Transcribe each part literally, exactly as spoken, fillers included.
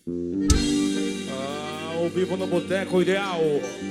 Ah, ao vivo no Boteco Ideal.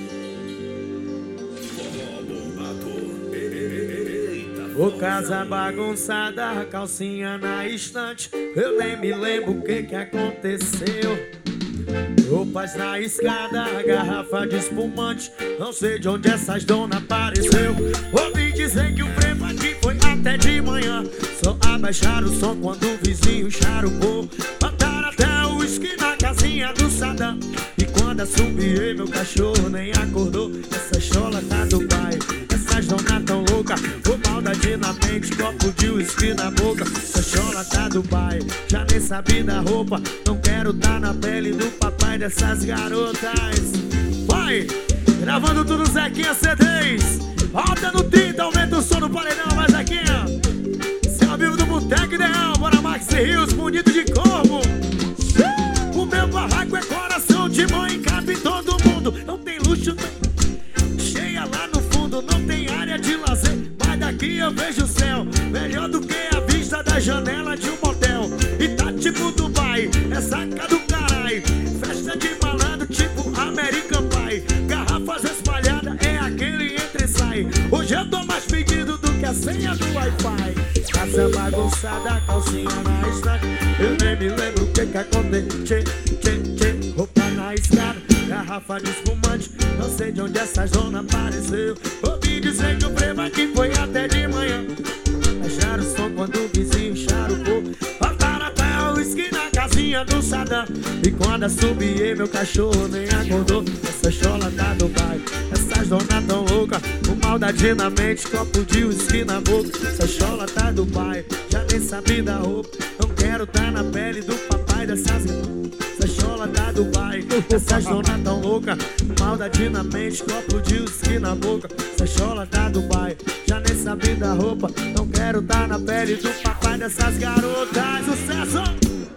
Ô casa bagunçada, calcinha na estante, eu nem me lembro o que que aconteceu. Roupas na escada, garrafa de espumante, não sei de onde essas donas apareceu. Ouvi dizer que o prêmio aqui foi até de manhã, só abaixaram o som quando o vizinho charupou. Botaram até o uísque na casinha do Sadam, e quando assobiei meu cachorro nem acordou. Essa chola tá do pai, essas donas tão louca, o maldade na mente, copo de uísque na boca. Essa chola tá do pai, já nem sabe da roupa, não quero tá na pele do papai dessas garotas. Vai, gravando tudo Zequinha C Ds, alta no tinta, aumenta o som do paredão, vai Zequinha. Esse é ao vivo do Boteco Ideal, bora Max e Rios, bonito de corvo. O meu barraco é coração de mãe, cabe todo mundo, não tem luxo, não. Cheia lá no fundo, não tem área de lazer, mas daqui eu vejo o céu, melhor do que a vista da janela de um motel. E tá tipo Dubai, é saca do caralho, festa de malandro tipo American Pie, garrafas espalhadas, é aquele entra e sai. Hoje eu tô mais pedido do que a senha do Wi-Fi. Casa bagunçada, calcinha na estante, eu nem me lembro o que que aconteceu. Tchê, tchê, tchê. Roupa na escada, garrafa de espumante, não sei de onde essa zona apareceu. Ouvi dizer que o prêmio aqui foi até de manhã, acharam o som quando o vizinho charupou. Botaram até o uísque na casinha do Sadam, e quando assobiei meu cachorro nem acordou. Essa chola tá do bairro, essas donas tão louca, com maldade na mente, copo de uísque na boca. Essa chola tá do bairro, já nem sabe da roupa, não quero tá na pele do papai dessas. Essa chola tá do bairro, essas donas tão louca, maldade na mente, copo de uísque na boca. Essa chola tá do bairro, já nem sabe da roupa, não quero tá na pele do papai dessas garotas. Sucesso!